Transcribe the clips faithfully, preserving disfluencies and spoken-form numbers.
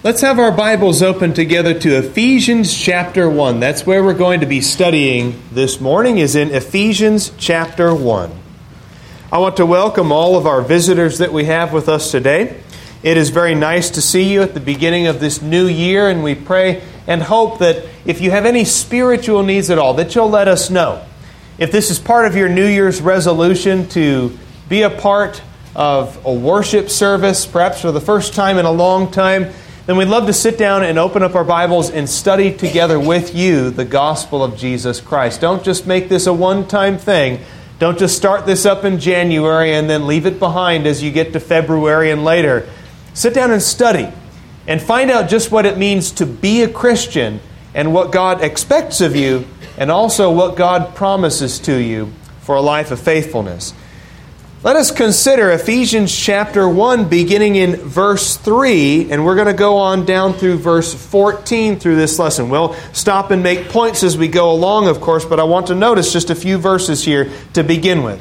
Let's have our Bibles open together to Ephesians chapter one. That's where we're going to be studying this morning, is in Ephesians chapter one. I want to welcome all of our visitors that we have with us today. It is very nice to see you at the beginning of this new year, and we pray and hope that if you have any spiritual needs at all, that you'll let us know. If this is part of your New Year's resolution to be a part of a worship service, perhaps for the first time in a long time, then we'd love to sit down and open up our Bibles and study together with you the gospel of Jesus Christ. Don't just make this a one-time thing. Don't just start this up in January and then leave it behind as you get to February and later. Sit down and study and find out just what it means to be a Christian and what God expects of you and also what God promises to you for a life of faithfulness. Let us consider Ephesians chapter one, beginning in verse three, and we're going to go on down through verse fourteen through this lesson. We'll stop and make points as we go along, of course, but I want to notice just a few verses here to begin with.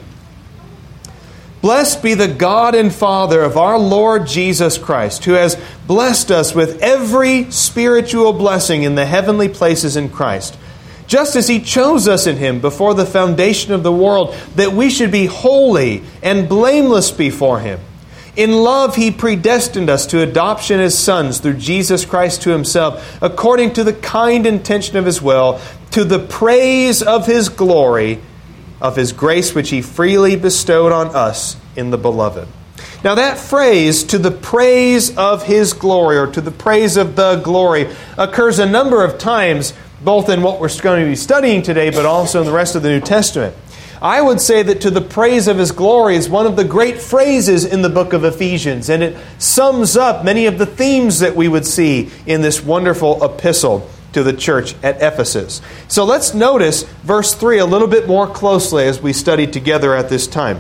Blessed be the God and Father of our Lord Jesus Christ, who has blessed us with every spiritual blessing in the heavenly places in Christ, just as He chose us in Him before the foundation of the world, that we should be holy and blameless before Him. In love He predestined us to adoption as sons through Jesus Christ to Himself, according to the kind intention of His will, to the praise of His glory, of His grace which He freely bestowed on us in the Beloved. Now that phrase, to the praise of His glory, or to the praise of the glory, occurs a number of times, both in what we're going to be studying today, but also in the rest of the New Testament. I would say that to the praise of His glory is one of the great phrases in the book of Ephesians, and it sums up many of the themes that we would see in this wonderful epistle to the church at Ephesus. So let's notice verse three a little bit more closely as we study together at this time.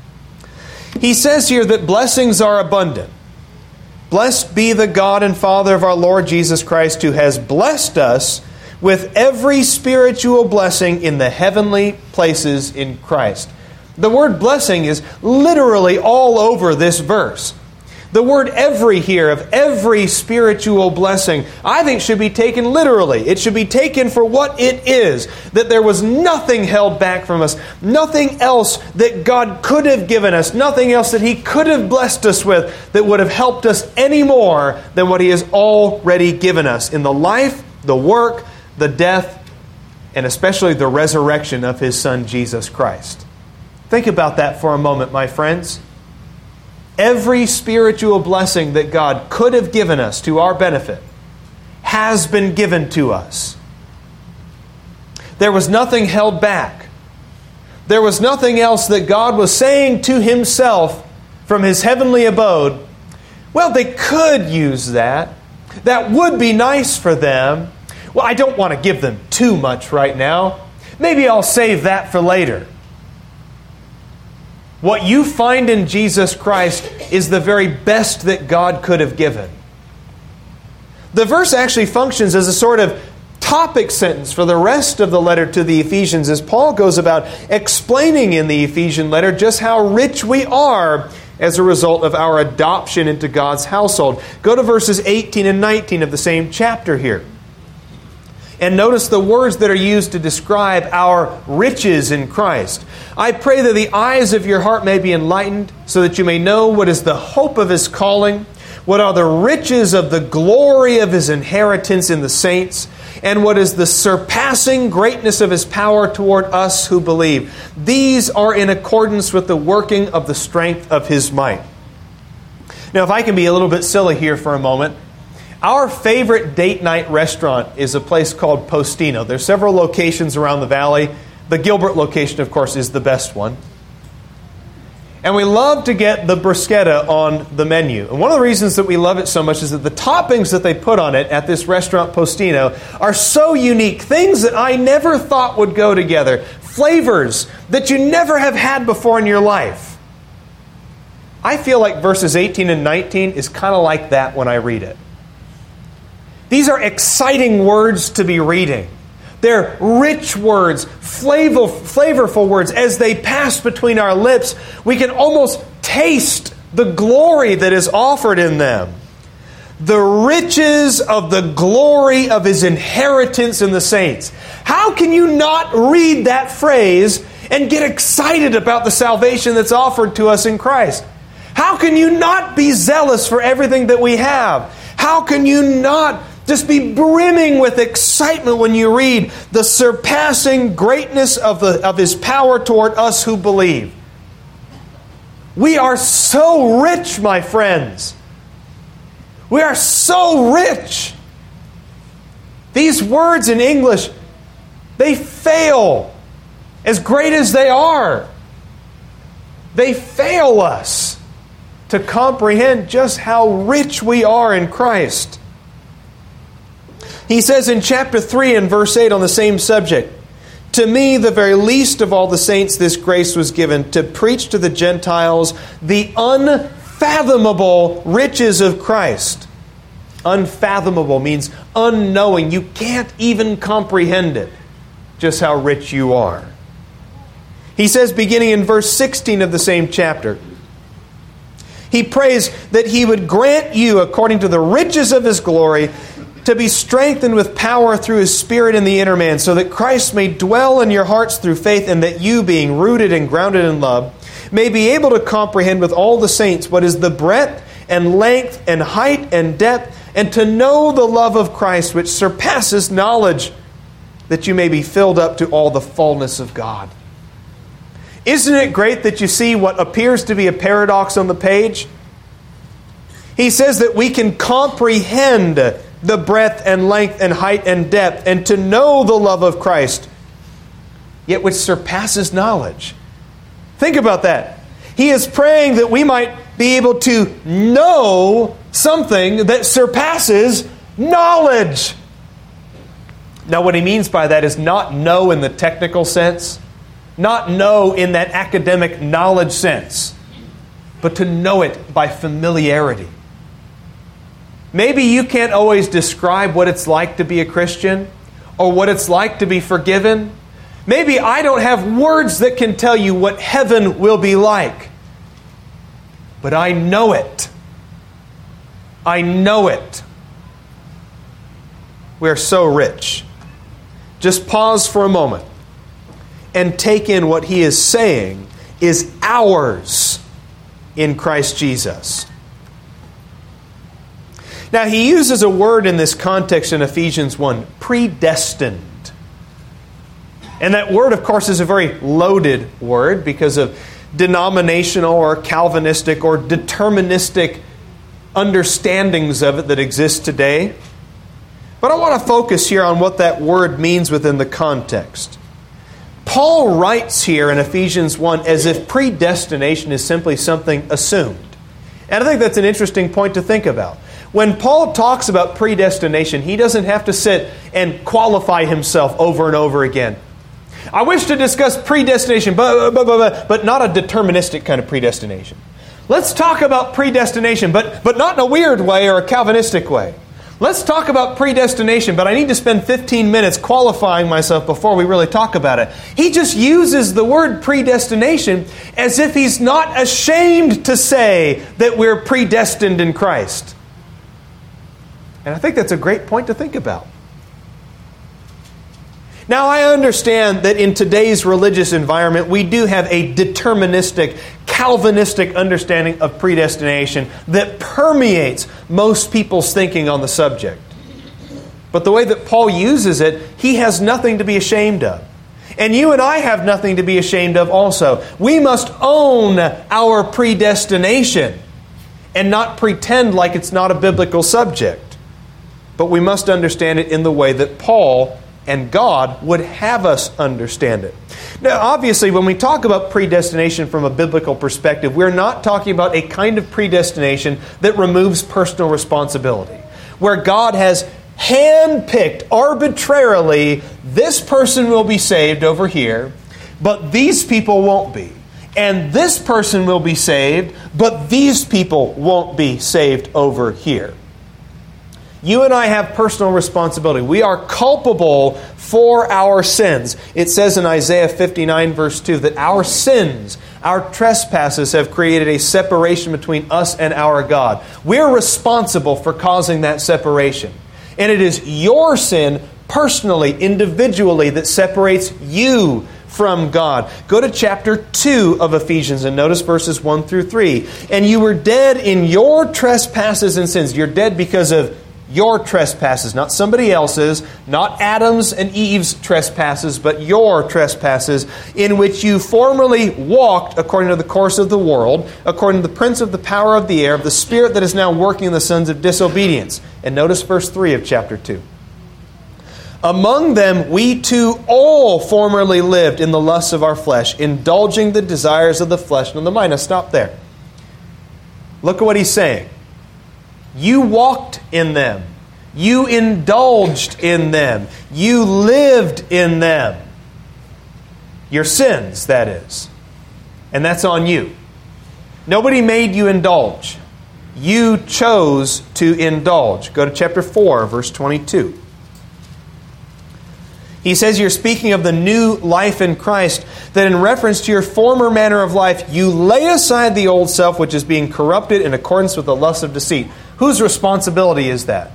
He says here that blessings are abundant. Blessed be the God and Father of our Lord Jesus Christ, who has blessed us with every spiritual blessing in the heavenly places in Christ. The word blessing is literally all over this verse. The word every here, of every spiritual blessing, I think should be taken literally. It should be taken for what it is. That there was nothing held back from us. Nothing else that God could have given us. Nothing else that He could have blessed us with that would have helped us any more than what He has already given us in the life, the work, the death, and especially the resurrection of His Son, Jesus Christ. Think about that for a moment, my friends. Every spiritual blessing that God could have given us to our benefit has been given to us. There was nothing held back. There was nothing else that God was saying to Himself from His heavenly abode. Well, they could use that. That would be nice for them. Well, I don't want to give them too much right now. Maybe I'll save that for later. What you find in Jesus Christ is the very best that God could have given. The verse actually functions as a sort of topic sentence for the rest of the letter to the Ephesians as Paul goes about explaining in the Ephesian letter just how rich we are as a result of our adoption into God's household. Go to verses eighteen and nineteen of the same chapter here. And notice the words that are used to describe our riches in Christ. I pray that the eyes of your heart may be enlightened, so that you may know what is the hope of His calling, what are the riches of the glory of His inheritance in the saints, and what is the surpassing greatness of His power toward us who believe. These are in accordance with the working of the strength of His might. Now, if I can be a little bit silly here for a moment, our favorite date night restaurant is a place called Postino. There's several locations around the valley. The Gilbert location, of course, is the best one. And we love to get the bruschetta on the menu. And one of the reasons that we love it so much is that the toppings that they put on it at this restaurant Postino are so unique. Things that I never thought would go together. Flavors that you never have had before in your life. I feel like verses eighteen and nineteen is kind of like that when I read it. These are exciting words to be reading. They're rich words, flavor, flavorful words. As they pass between our lips, we can almost taste the glory that is offered in them. the riches of the glory of His inheritance in the saints. How can you not read that phrase and get excited about the salvation that's offered to us in Christ? How can you not be zealous for everything that we have? How can you not just be brimming with excitement when you read the surpassing greatness of, the, of His power toward us who believe? We are so rich, my friends. We are so rich. These words in English, they fail. As great as they are, they fail us to comprehend just how rich we are in Christ. He says in chapter three and verse eight on the same subject, "To me, the very least of all the saints, this grace was given, to preach to the Gentiles the unfathomable riches of Christ." Unfathomable means unknowing. You can't even comprehend it, just how rich you are. He says, beginning in verse sixteen of the same chapter, he prays that He would grant you, according to the riches of His glory, to be strengthened with power through His Spirit in the inner man, so that Christ may dwell in your hearts through faith, and that you, being rooted and grounded in love, may be able to comprehend with all the saints what is the breadth and length and height and depth, and to know the love of Christ, which surpasses knowledge, that you may be filled up to all the fullness of God. Isn't it great that you see what appears to be a paradox on the page? He says that we can comprehend the breadth and length and height and depth, and to know the love of Christ, yet which surpasses knowledge. Think about that. He is praying that we might be able to know something that surpasses knowledge. Now, what he means by that is not know in the technical sense, not know in that academic knowledge sense, but to know it by familiarity. Maybe you can't always describe what it's like to be a Christian or what it's like to be forgiven. Maybe I don't have words that can tell you what heaven will be like. But I know it. I know it. We are so rich. Just pause for a moment and take in what he is saying is ours in Christ Jesus. Now, he uses a word in this context in Ephesians one, predestined. And that word, of course, is a very loaded word because of denominational or Calvinistic or deterministic understandings of it that exist today. But I want to focus here on what that word means within the context. Paul writes here in Ephesians one as if predestination is simply something assumed. And I think that's an interesting point to think about. When Paul talks about predestination, he doesn't have to sit and qualify himself over and over again. I wish to discuss predestination, but, but, but, but not a deterministic kind of predestination. Let's talk about predestination, but, but not in a weird way or a Calvinistic way. Let's talk about predestination, but I need to spend fifteen minutes qualifying myself before we really talk about it. He just uses the word predestination as if he's not ashamed to say that we're predestined in Christ. And I think that's a great point to think about. Now, I understand that in today's religious environment, we do have a deterministic, Calvinistic understanding of predestination that permeates most people's thinking on the subject. But the way that Paul uses it, he has nothing to be ashamed of. And you and I have nothing to be ashamed of also. We must own our predestination and not pretend like it's not a biblical subject. But we must understand it in the way that Paul and God would have us understand it. Now, obviously, when we talk about predestination from a biblical perspective, we're not talking about a kind of predestination that removes personal responsibility, where God has handpicked arbitrarily, this person will be saved over here, but these people won't be. And this person will be saved, but these people won't be saved over here. You and I have personal responsibility. We are culpable for our sins. It says in Isaiah fifty-nine verse two that our sins, our trespasses have created a separation between us and our God. We're responsible for causing that separation. And it is your sin personally, individually, that separates you from God. Go to chapter two of Ephesians and notice verses one through three. And you were dead in your trespasses and sins. You're dead because of your trespasses, not somebody else's, not Adam's and Eve's trespasses, but your trespasses, in which you formerly walked according to the course of the world, according to the prince of the power of the air, of the spirit that is now working in the sons of disobedience. And notice verse three of chapter two. Among them we too all formerly lived in the lusts of our flesh, indulging the desires of the flesh and of the mind. Now stop there. Look at what he's saying. You walked in them. You indulged in them. You lived in them. Your sins, that is. And that's on you. Nobody made you indulge. You chose to indulge. Go to chapter four, verse twenty-two. He says you're speaking of the new life in Christ, that in reference to your former manner of life, you lay aside the old self, which is being corrupted in accordance with the lust of deceit. Whose responsibility is that?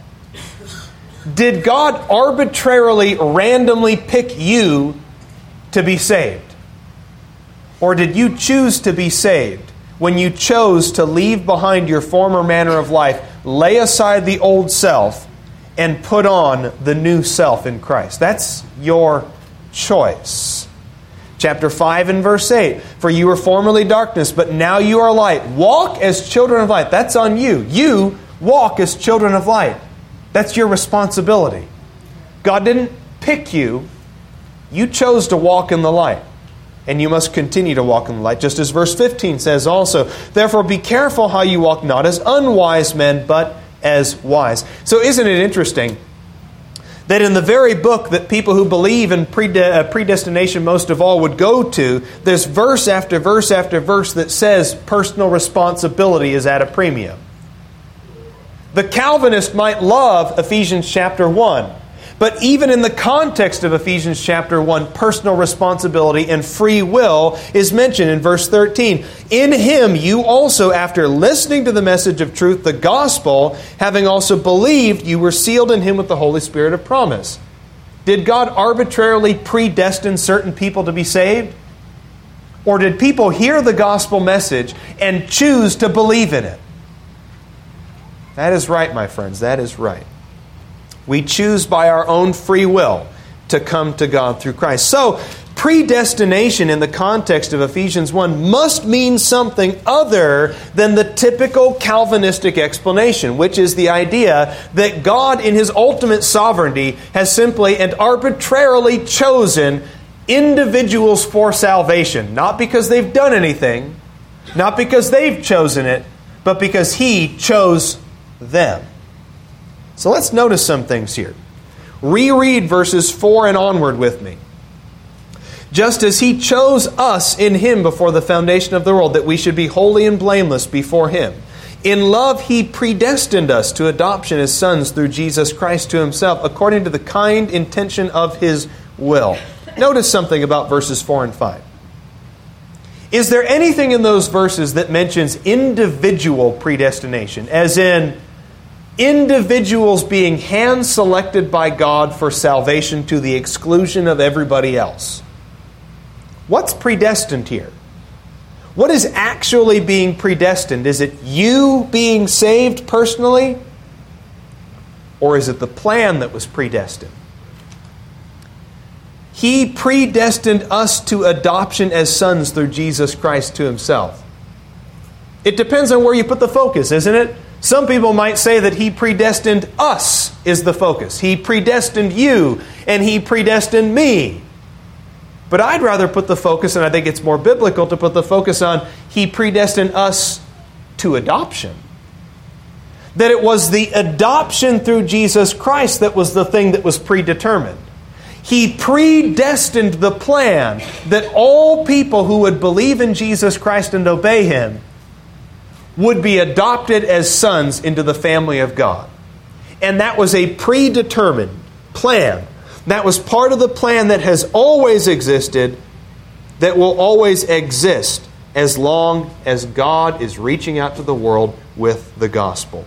Did God arbitrarily, randomly pick you to be saved? Or did you choose to be saved when you chose to leave behind your former manner of life, lay aside the old self, and put on the new self in Christ? That's your choice. Chapter five and verse eight. For you were formerly darkness, but now you are light. Walk as children of light. That's on you. You walk as children of light. That's your responsibility. God didn't pick you. You chose to walk in the light. And you must continue to walk in the light. Just as verse fifteen says also. Therefore be careful how you walk, not as unwise men, but as wise. So isn't it interesting that in the very book that people who believe in predestination most of all would go to, there's verse after verse after verse that says personal responsibility is at a premium. The Calvinist might love Ephesians chapter one, but even in the context of Ephesians chapter one, personal responsibility and free will is mentioned in verse thirteen. In Him you also, after listening to the message of truth, the gospel, having also believed, you were sealed in Him with the Holy Spirit of promise. Did God arbitrarily predestine certain people to be saved? Or did people hear the gospel message and choose to believe in it? That is right, my friends. That is right. We choose by our own free will to come to God through Christ. So, predestination in the context of Ephesians one must mean something other than the typical Calvinistic explanation, which is the idea that God in His ultimate sovereignty has simply and arbitrarily chosen individuals for salvation. Not because they've done anything, not because they've chosen it, but because He chose them. So let's notice some things here. Reread verses four and onward with me. Just as He chose us in Him before the foundation of the world, that we should be holy and blameless before Him. In love He predestined us to adoption as sons through Jesus Christ to Himself, according to the kind intention of His will. Notice something about verses four and five. Is there anything in those verses that mentions individual predestination, as in individuals being hand-selected by God for salvation to the exclusion of everybody else? What's predestined here? What is actually being predestined? Is it you being saved personally? Or is it the plan that was predestined? He predestined us to adoption as sons through Jesus Christ to Himself. It depends on where you put the focus, isn't it? Some people might say that He predestined us is the focus. He predestined you and He predestined me. But I'd rather put the focus, and I think it's more biblical to put the focus on He predestined us to adoption. That it was the adoption through Jesus Christ that was the thing that was predetermined. He predestined the plan that all people who would believe in Jesus Christ and obey Him would be adopted as sons into the family of God. And that was a predetermined plan. That was part of the plan that has always existed, that will always exist as long as God is reaching out to the world with the gospel.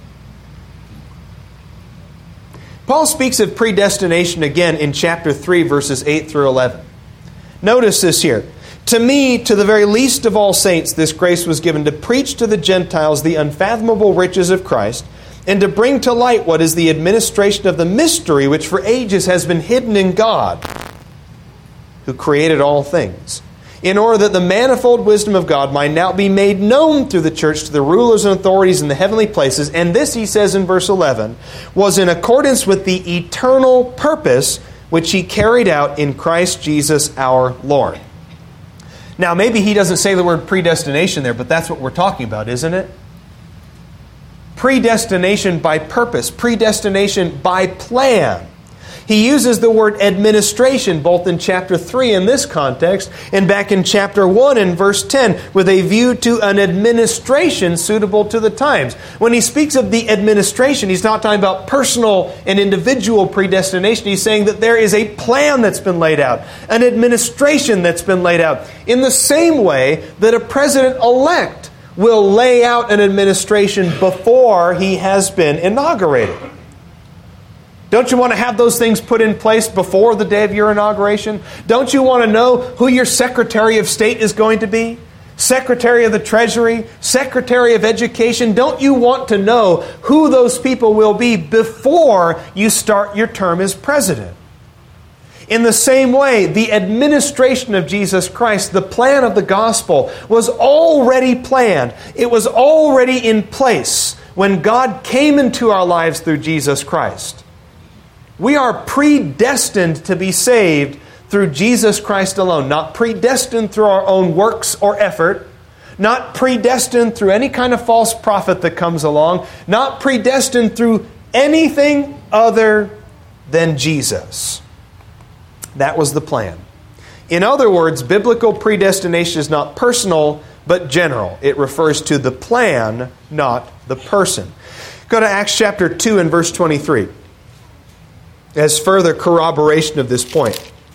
Paul speaks of predestination again in chapter three, verses eight through eleven. Notice this here. To me, to the very least of all saints, this grace was given to preach to the Gentiles the unfathomable riches of Christ, and to bring to light what is the administration of the mystery which for ages has been hidden in God, who created all things, in order that the manifold wisdom of God might now be made known through the church to the rulers and authorities in the heavenly places. And this, he says in verse eleven, was in accordance with the eternal purpose which he carried out in Christ Jesus our Lord. Now, maybe he doesn't say the word predestination there, but that's what we're talking about, isn't it? Predestination by purpose, predestination by plan. He uses the word administration both in chapter three in this context and back in chapter one in verse ten with a view to an administration suitable to the times. When he speaks of the administration, he's not talking about personal and individual predestination. He's saying that there is a plan that's been laid out, an administration that's been laid out, in the same way that a president-elect will lay out an administration before he has been inaugurated. Don't you want to have those things put in place before the day of your inauguration? Don't you want to know who your Secretary of State is going to be? Secretary of the Treasury? Secretary of Education? Don't you want to know who those people will be before you start your term as president? In the same way, the administration of Jesus Christ, the plan of the gospel, was already planned. It was already in place when God came into our lives through Jesus Christ. We are predestined to be saved through Jesus Christ alone. Not predestined through our own works or effort. Not predestined through any kind of false prophet that comes along. Not predestined through anything other than Jesus. That was the plan. In other words, biblical predestination is not personal, but general. It refers to the plan, not the person. Go to Acts chapter two and verse twenty-three. As further corroboration of this point.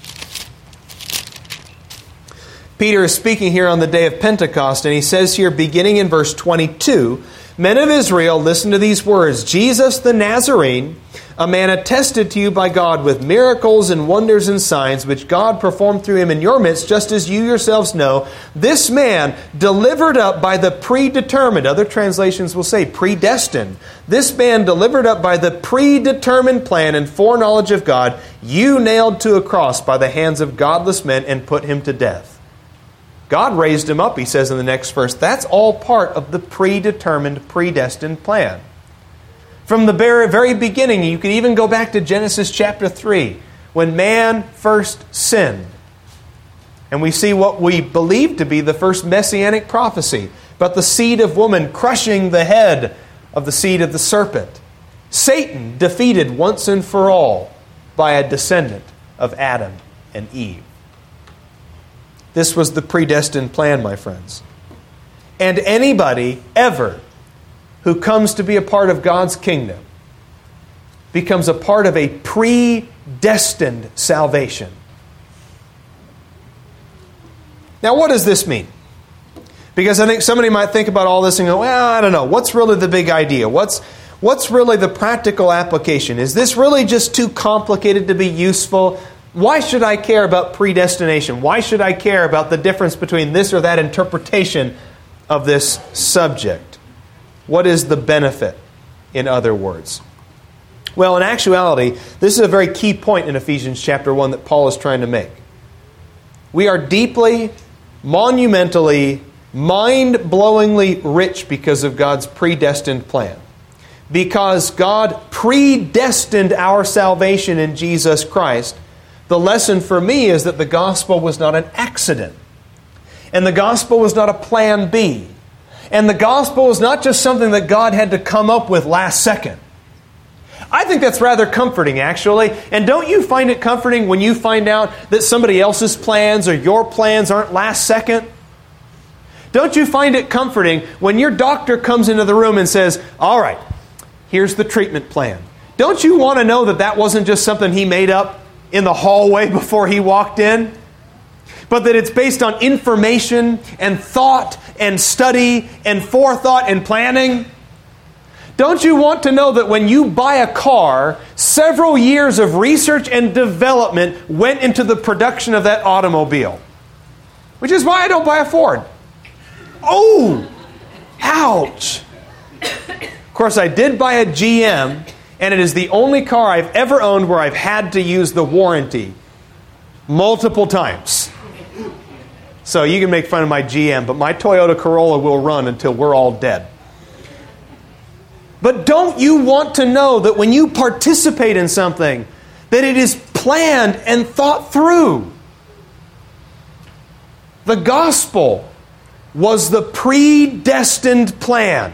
Peter is speaking here on the day of Pentecost, and he says here, beginning in verse twenty-two, Men of Israel, listen to these words. Jesus the Nazarene, a man attested to you by God with miracles and wonders and signs, which God performed through him in your midst, just as you yourselves know. This man, delivered up by the predetermined, other translations will say predestined. This man, delivered up by the predetermined plan and foreknowledge of God, you nailed to a cross by the hands of godless men and put him to death. God raised him up, he says in the next verse. That's all part of the predetermined, predestined plan. From the very, very beginning, you can even go back to Genesis chapter three, when man first sinned. And we see what we believe to be the first messianic prophecy about the seed of woman crushing the head of the seed of the serpent. Satan defeated once and for all by a descendant of Adam and Eve. This was the predestined plan, my friends. And anybody ever who comes to be a part of God's kingdom becomes a part of a predestined salvation. Now, what does this mean? Because I think somebody might think about all this and go, well, I don't know. What's really the big idea? What's, what's really the practical application? Is this really just too complicated to be useful? Why should I care about predestination? Why should I care about the difference between this or that interpretation of this subject? What is the benefit, in other words? Well, in actuality, this is a very key point in Ephesians chapter one that Paul is trying to make. We are deeply, monumentally, mind-blowingly rich because of God's predestined plan. Because God predestined our salvation in Jesus Christ, the lesson for me is that the gospel was not an accident. And the gospel was not a plan B. And the gospel was not just something that God had to come up with last second. I think that's rather comforting, actually. And don't you find it comforting when you find out that somebody else's plans or your plans aren't last second? Don't you find it comforting when your doctor comes into the room and says, all right, here's the treatment plan. Don't you want to know that that wasn't just something he made up in the hallway before he walked in? But that it's based on information and thought and study and forethought and planning? Don't you want to know that when you buy a car, several years of research and development went into the production of that automobile? Which is why I don't buy a Ford. Oh! Ouch! Of course, I did buy a G M, and it is the only car I've ever owned where I've had to use the warranty multiple times. So you can make fun of my G M, but my Toyota Corolla will run until we're all dead. But don't you want to know that when you participate in something, that it is planned and thought through? The gospel was the predestined plan.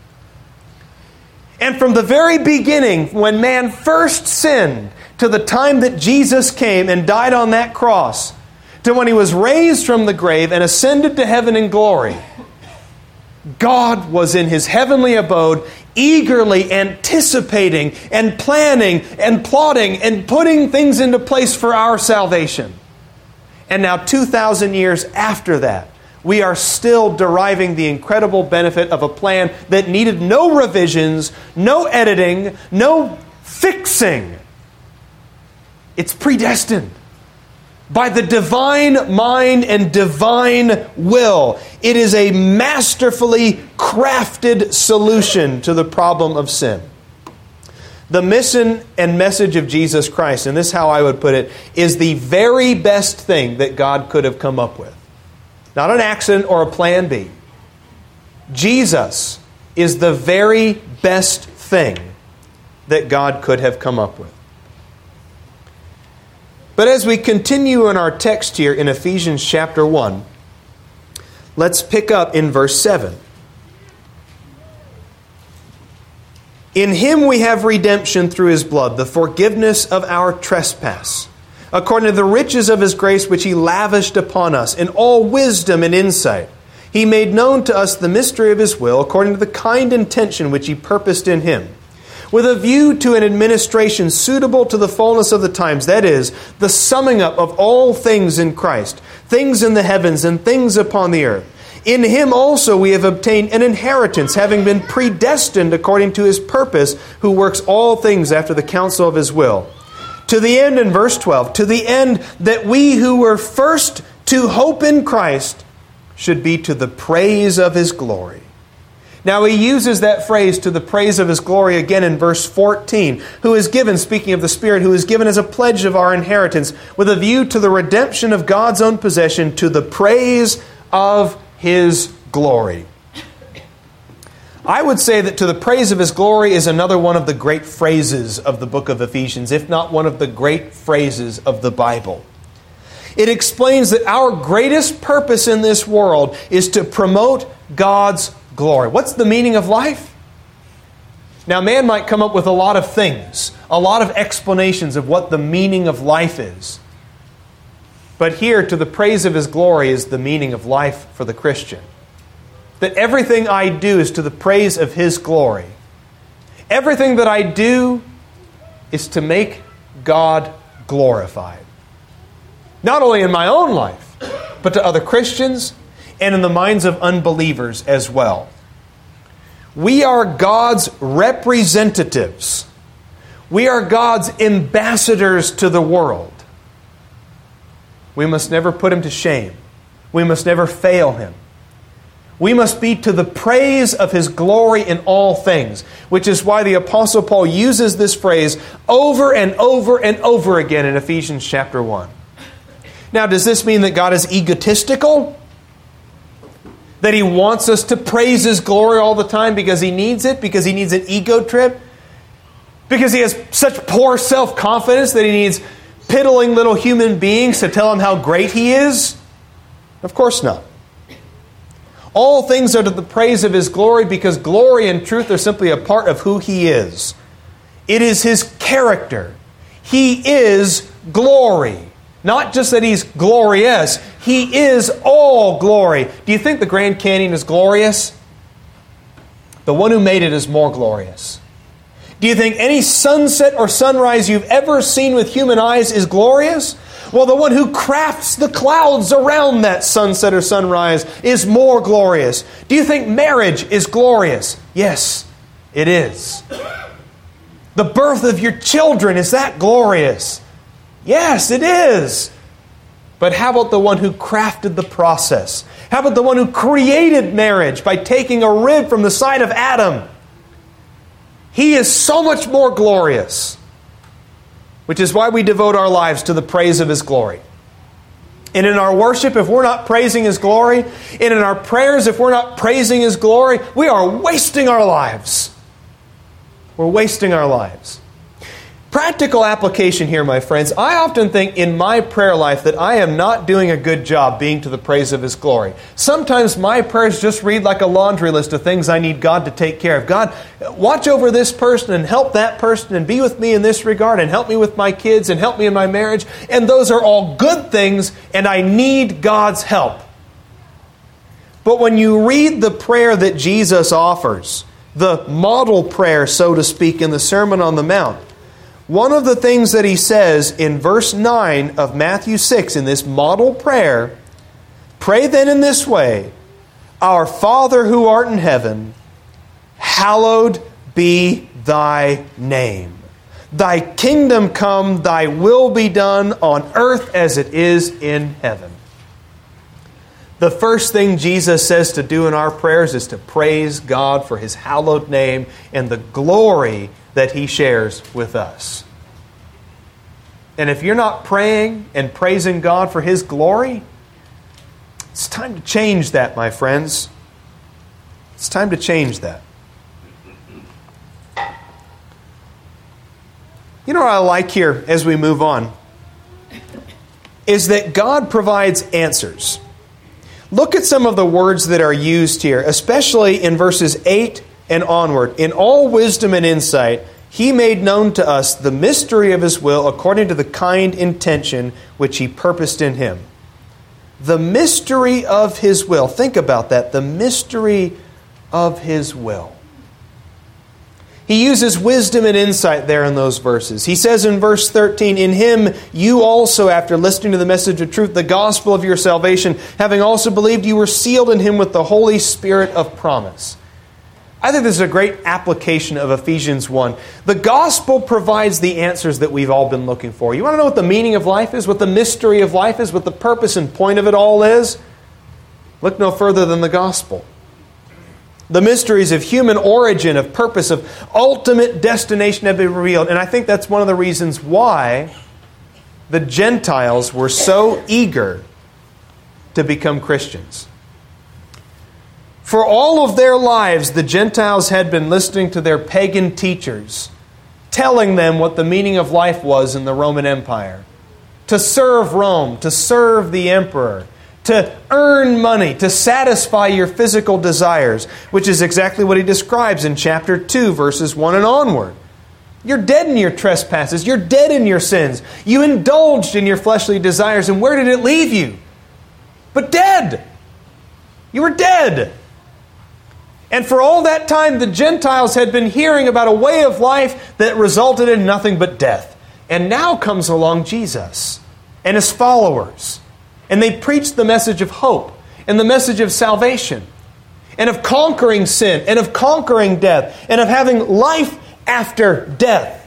And from the very beginning, when man first sinned, to the time that Jesus came and died on that cross, to when he was raised from the grave and ascended to heaven in glory, God was in his heavenly abode, eagerly anticipating and planning and plotting and putting things into place for our salvation. And now two thousand years after that, we are still deriving the incredible benefit of a plan that needed no revisions, no editing, no fixing. It's predestined by the divine mind and divine will. It is a masterfully crafted solution to the problem of sin. The mission and message of Jesus Christ, and this is how I would put it, is the very best thing that God could have come up with. Not an accident or a plan B. Jesus is the very best thing that God could have come up with. But as we continue in our text here in Ephesians chapter one, let's pick up in verse seven. In Him we have redemption through His blood, the forgiveness of our trespass, according to the riches of His grace which He lavished upon us in all wisdom and insight. He made known to us the mystery of His will, according to the kind intention which He purposed in Him, with a view to an administration suitable to the fullness of the times, that is, the summing up of all things in Christ, things in the heavens and things upon the earth. In Him also we have obtained an inheritance, having been predestined according to His purpose, who works all things after the counsel of His will. To the end, in verse twelve, to the end that we who were first to hope in Christ should be to the praise of His glory. Now he uses that phrase, to the praise of His glory, again in verse fourteen. Who is given, speaking of the Spirit, who is given as a pledge of our inheritance, with a view to the redemption of God's own possession, to the praise of His glory. I would say that to the praise of His glory is another one of the great phrases of the book of Ephesians, if not one of the great phrases of the Bible. It explains that our greatest purpose in this world is to promote God's glory. What's the meaning of life? Now, man might come up with a lot of things, a lot of explanations of what the meaning of life is. But here, to the praise of His glory is the meaning of life for the Christian. That everything I do is to the praise of His glory. Everything that I do is to make God glorified. Not only in my own life, but to other Christians and in the minds of unbelievers as well. We are God's representatives. We are God's ambassadors to the world. We must never put Him to shame. We must never fail Him. We must be to the praise of His glory in all things, which is why the Apostle Paul uses this phrase over and over and over again in Ephesians chapter one. Now, does this mean that God is egotistical? That He wants us to praise His glory all the time because He needs it? Because He needs an ego trip? Because He has such poor self-confidence that He needs piddling little human beings to tell Him how great He is? Of course not. All things are to the praise of His glory because glory and truth are simply a part of who He is. It is His character. He is glory. Not just that He's glorious. He is all glory. Do you think the Grand Canyon is glorious? The one who made it is more glorious. Do you think any sunset or sunrise you've ever seen with human eyes is glorious? Well, the one who crafts the clouds around that sunset or sunrise is more glorious. Do you think marriage is glorious? Yes, it is. The birth of your children, is that glorious? Yes, it is. But how about the one who crafted the process? How about the one who created marriage by taking a rib from the side of Adam? He is so much more glorious, which is why we devote our lives to the praise of His glory. And in our worship, if we're not praising His glory, and in our prayers, if we're not praising His glory, we are wasting our lives. We're wasting our lives. Practical application here, my friends. I often think in my prayer life that I am not doing a good job being to the praise of His glory. Sometimes my prayers just read like a laundry list of things I need God to take care of. God, watch over this person and help that person and be with me in this regard and help me with my kids and help me in my marriage. And those are all good things, and I need God's help. But when you read the prayer that Jesus offers, the model prayer, so to speak, in the Sermon on the Mount, one of the things that He says in verse nine of Matthew six, in this model prayer, pray then in this way, Our Father who art in heaven, hallowed be Thy name. Thy kingdom come, Thy will be done on earth as it is in heaven. The first thing Jesus says to do in our prayers is to praise God for His hallowed name and the glory that He shares with us. And if you're not praying and praising God for His glory, it's time to change that, my friends. It's time to change that. You know what I like here as we move on? Is that God provides answers. Look at some of the words that are used here, especially in verses eight and onward. In all wisdom and insight, He made known to us the mystery of His will according to the kind intention which He purposed in Him. The mystery of His will. Think about that. The mystery of His will. He uses wisdom and insight there in those verses. He says in verse thirteen, In Him you also, after listening to the message of truth, the gospel of your salvation, having also believed, you were sealed in Him with the Holy Spirit of promise. I think this is a great application of Ephesians one. The gospel provides the answers that we've all been looking for. You want to know what the meaning of life is, what the mystery of life is, what the purpose and point of it all is? Look no further than the gospel. The mysteries of human origin, of purpose, of ultimate destination have been revealed. And I think that's one of the reasons why the Gentiles were so eager to become Christians. For all of their lives, the Gentiles had been listening to their pagan teachers, telling them what the meaning of life was in the Roman Empire. To serve Rome, to serve the emperor, to earn money, to satisfy your physical desires, which is exactly what he describes in chapter two, verses one and onward. You're dead in your trespasses. You're dead in your sins. You indulged in your fleshly desires, and where did it leave you? But dead. You were dead. And for all that time, the Gentiles had been hearing about a way of life that resulted in nothing but death. And now comes along Jesus and His followers. And they preach the message of hope and the message of salvation and of conquering sin and of conquering death and of having life after death,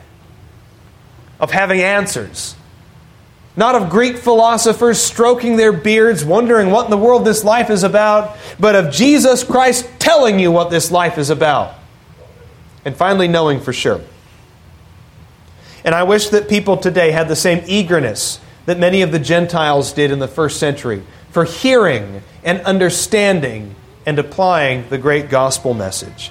of having answers. Not of Greek philosophers stroking their beards, wondering what in the world this life is about, but of Jesus Christ telling you what this life is about. And finally knowing for sure. And I wish that people today had the same eagerness that many of the Gentiles did in the first century for hearing and understanding and applying the great gospel message.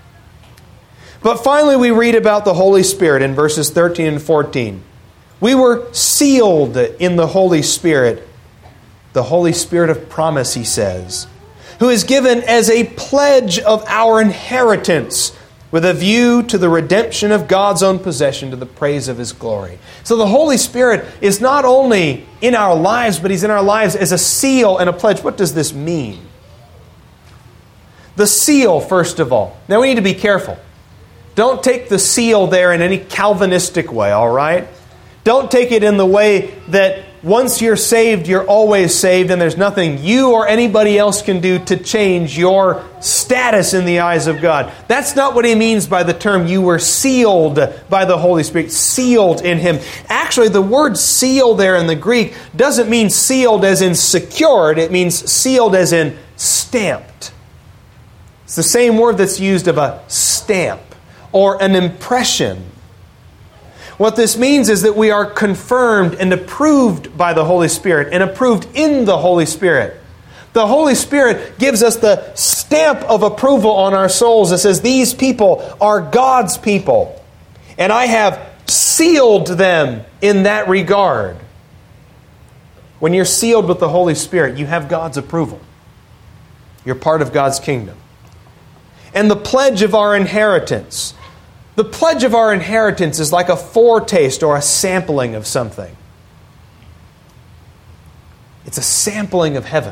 But finally we read about the Holy Spirit in verses thirteen and fourteen. We were sealed in the Holy Spirit, the Holy Spirit of promise, he says, who is given as a pledge of our inheritance with a view to the redemption of God's own possession to the praise of His glory. So the Holy Spirit is not only in our lives, but He's in our lives as a seal and a pledge. What does this mean? The seal, first of all. Now we need to be careful. Don't take the seal there in any Calvinistic way, all right? Don't take it in the way that once you're saved, you're always saved, and there's nothing you or anybody else can do to change your status in the eyes of God. That's not what he means by the term you were sealed by the Holy Spirit, sealed in Him. Actually, the word seal there in the Greek doesn't mean sealed as in secured. It means sealed as in stamped. It's the same word that's used of a stamp or an impression. What this means is that we are confirmed and approved by the Holy Spirit and approved in the Holy Spirit. The Holy Spirit gives us the stamp of approval on our souls that says these people are God's people. And I have sealed them in that regard. When you're sealed with the Holy Spirit, you have God's approval. You're part of God's kingdom. And the pledge of our inheritance. The pledge of our inheritance is like a foretaste or a sampling of something. It's a sampling of heaven.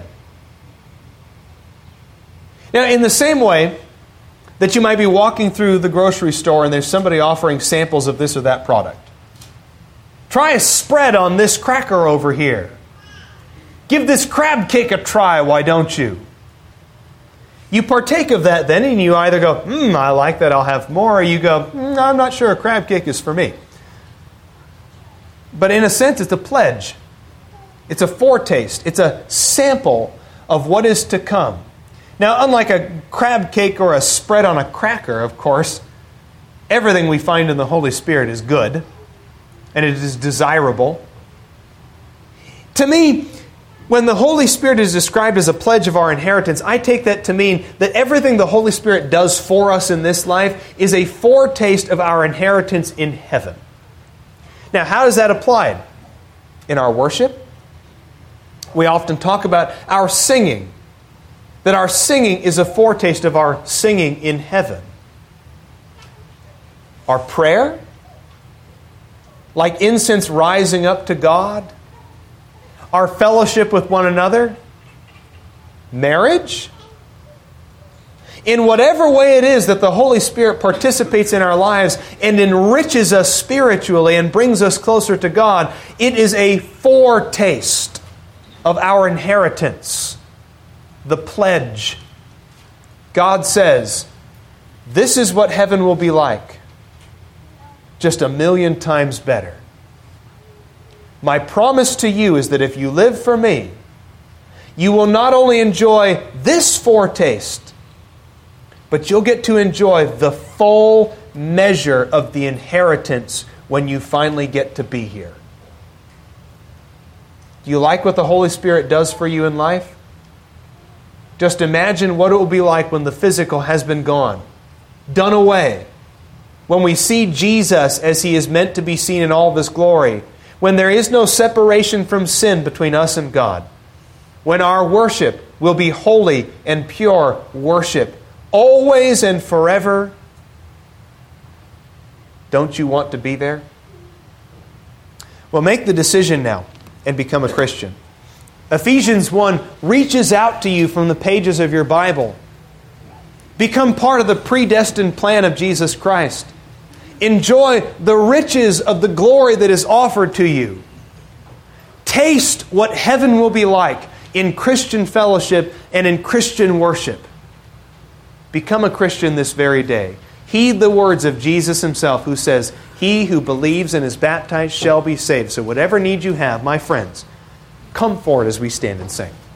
Now, in the same way that you might be walking through the grocery store and there's somebody offering samples of this or that product. Try a spread on this cracker over here. Give this crab cake a try, why don't you? You partake of that then, and you either go, hmm, I like that, I'll have more, or you go, mm, I'm not sure a crab cake is for me. But in a sense, it's a pledge. It's a foretaste. It's a sample of what is to come. Now, unlike a crab cake or a spread on a cracker, of course, everything we find in the Holy Spirit is good, and it is desirable. To me, when the Holy Spirit is described as a pledge of our inheritance, I take that to mean that everything the Holy Spirit does for us in this life is a foretaste of our inheritance in heaven. Now, how does that apply? In our worship, we often talk about our singing, that our singing is a foretaste of our singing in heaven. Our prayer, like incense rising up to God. Our fellowship with one another, marriage. In whatever way it is that the Holy Spirit participates in our lives and enriches us spiritually and brings us closer to God, it is a foretaste of our inheritance, the pledge. God says, this is what heaven will be like, just a million times better. My promise to you is that if you live for me, you will not only enjoy this foretaste, but you'll get to enjoy the full measure of the inheritance when you finally get to be here. Do you like what the Holy Spirit does for you in life? Just imagine what it will be like when the physical has been gone, done away. When we see Jesus as He is meant to be seen in all of His glory. When there is no separation from sin between us and God. When our worship will be holy and pure worship, always and forever. Don't you want to be there? Well, make the decision now and become a Christian. Ephesians one reaches out to you from the pages of your Bible. Become part of the predestined plan of Jesus Christ. Enjoy the riches of the glory that is offered to you. Taste what heaven will be like in Christian fellowship and in Christian worship. Become a Christian this very day. Heed the words of Jesus Himself, who says, he who believes and is baptized shall be saved. So whatever need you have, my friends, come forward as we stand and sing.